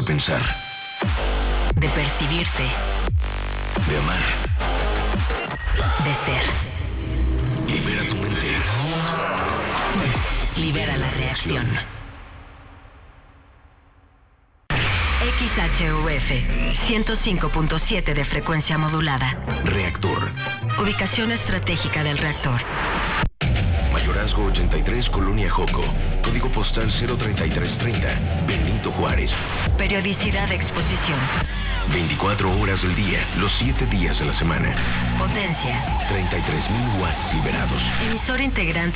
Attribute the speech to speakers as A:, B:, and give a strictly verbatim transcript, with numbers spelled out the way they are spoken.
A: pensar,
B: de percibirte,
A: de amar,
B: de ser.
A: Libera tu mente.
B: Libera la reacción. X H U F ciento cinco punto siete de frecuencia modulada.
A: Reactor.
B: Ubicación estratégica del reactor.
A: Mayorazgo ochenta y tres, Colonia Joco. Código postal cero treinta y tres treinta, Benito Juárez.
B: Periodicidad de exposición.
A: veinticuatro horas del día, los siete días de la semana.
B: Potencia.
A: treinta y tres mil watts liberados.
B: Emisor integrante